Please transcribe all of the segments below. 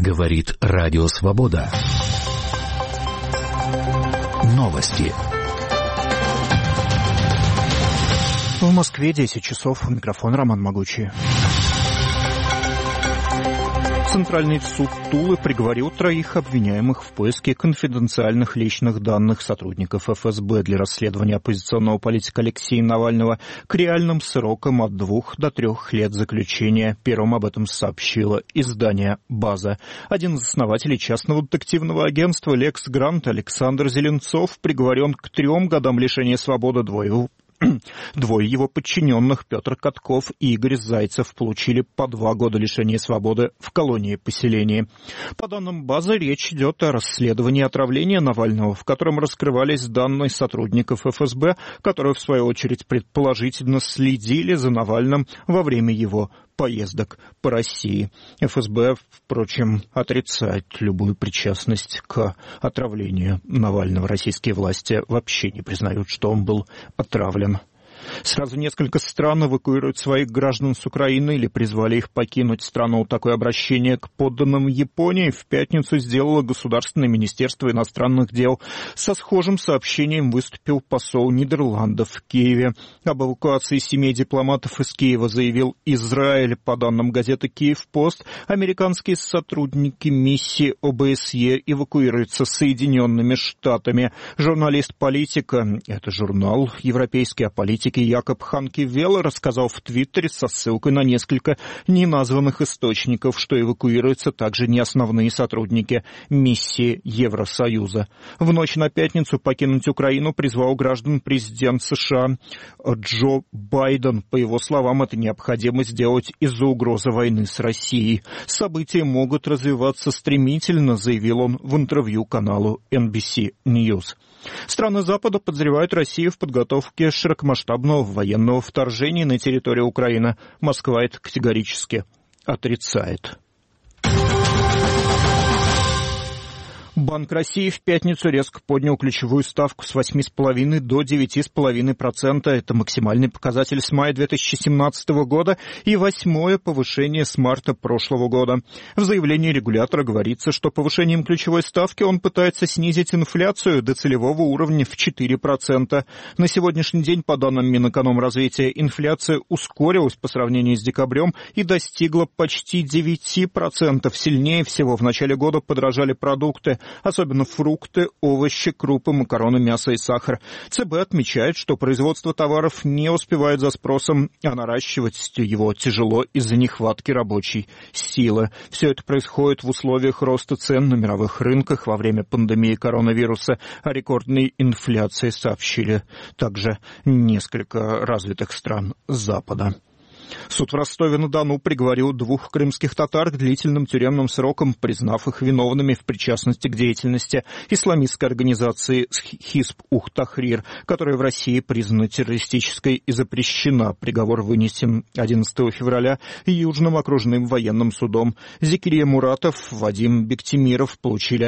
Говорит Радио Свобода. Новости. В Москве 10 часов. Микрофон Роман Могучий. Центральный суд Тулы приговорил 3 обвиняемых в поиске конфиденциальных личных данных сотрудников ФСБ для расследования оппозиционного политика Алексея Навального к реальным срокам от 2 до 3 лет заключения. Первым об этом сообщило издание «База». Один из основателей частного детективного агентства «Лекс Грант» Александр Зеленцов приговорен к 3 годам лишения свободы. Двое его подчиненных, Петр Катков и Игорь Зайцев, получили по 2 года лишения свободы в колонии-поселении. По данным «Базы», речь идет о расследовании отравления Навального, в котором раскрывались данные сотрудников ФСБ, которые, в свою очередь, предположительно следили за Навальным во время его поездок по России. ФСБ, впрочем, отрицает любую причастность к отравлению Навального. Российские власти вообще не признают, что он был отравлен. Сразу несколько стран эвакуируют своих граждан с Украины или призвали их покинуть страну. Такое обращение к подданным Японии в пятницу сделало Государственное министерство иностранных дел. Со схожим сообщением выступил посол Нидерландов в Киеве. Об эвакуации 7 дипломатов из Киева заявил Израиль. По данным газеты «Киев-Пост», американские сотрудники миссии ОБСЕ эвакуируются Соединенными Штатами. Журналист «Политика», это журнал европейский о политике, Якоб Ханке-Веллер рассказал в Твиттере со ссылкой на несколько неназванных источников, что эвакуируются также не основные сотрудники миссии Евросоюза. В ночь на пятницу покинуть Украину призвал граждан президент США Джо Байден. По его словам, это необходимо сделать из-за угрозы войны с Россией. События могут развиваться стремительно, заявил он в интервью каналу NBC News. Страны Запада подозревают Россию в подготовке широкомасштабного военного вторжения на территорию Украины. Москва это категорически отрицает. Банк России в пятницу резко поднял ключевую ставку с 8,5% до 9,5%. Это максимальный показатель с мая 2017 года и 8-е повышение с марта прошлого года. В заявлении регулятора говорится, что повышением ключевой ставки он пытается снизить инфляцию до целевого уровня в 4%. На сегодняшний день, по данным Минэкономразвития, инфляция ускорилась по сравнению с декабрем и достигла почти 9%. Сильнее всего в начале года подорожали продукты, особенно фрукты, овощи, крупы, макароны, мясо и сахар. ЦБ отмечает, что производство товаров не успевает за спросом, а наращивать его тяжело из-за нехватки рабочей силы. Все это происходит в условиях роста цен на мировых рынках во время пандемии коронавируса. О рекордной инфляции сообщили также несколько развитых стран Запада. Суд в Ростове-на-Дону приговорил 2 крымских татар к длительным тюремным срокам, признав их виновными в причастности к деятельности исламистской организации Хизб Ух-Тахрир, которая в России признана террористической и запрещена. Приговор вынесен 11 февраля Южным окружным военным судом. Зикирия Муратов, Вадим Бектимиров получили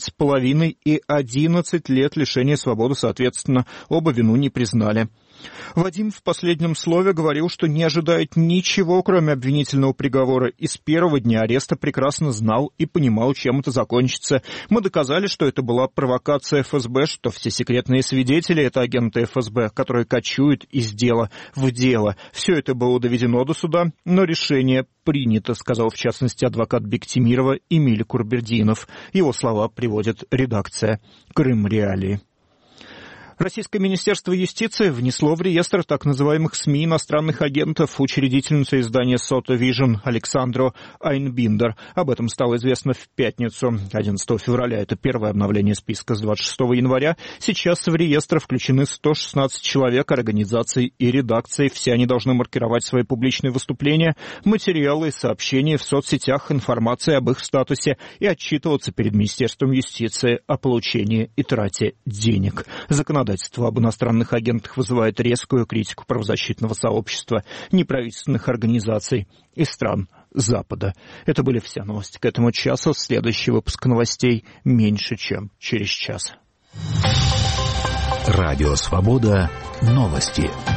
11,5 и 11 лет лишения свободы, соответственно, оба вину не признали. Вадим в последнем слове говорил, что не ожидает ничего, кроме обвинительного приговора, и с первого дня ареста прекрасно знал и понимал, чем это закончится. Мы доказали, что это была провокация ФСБ, что все секретные свидетели — это агенты ФСБ, которые кочуют из дела в дело. Все это было доведено до суда, но решение принято, сказал в частности адвокат Бектимирова Эмиль Курбердинов. Его слова приводит редакция «Крым Реалии». Российское Министерство юстиции внесло в реестр так называемых СМИ иностранных агентов учредительницу издания «Сота Вижн» Александру Айнбиндер. Об этом стало известно в пятницу, 11 февраля. Это первое обновление списка с 26 января. Сейчас в реестр включены 116 человек, организаций и редакций. Все они должны маркировать свои публичные выступления, материалы и сообщения в соцсетях, информации об их статусе и отчитываться перед Министерством юстиции о получении и трате денег. Законодательство об иностранных агентах вызывает резкую критику правозащитного сообщества, неправительственных организаций и стран Запада. Это были все новости к этому часу. Следующий выпуск новостей меньше, чем через час. Радио Свобода. Новости.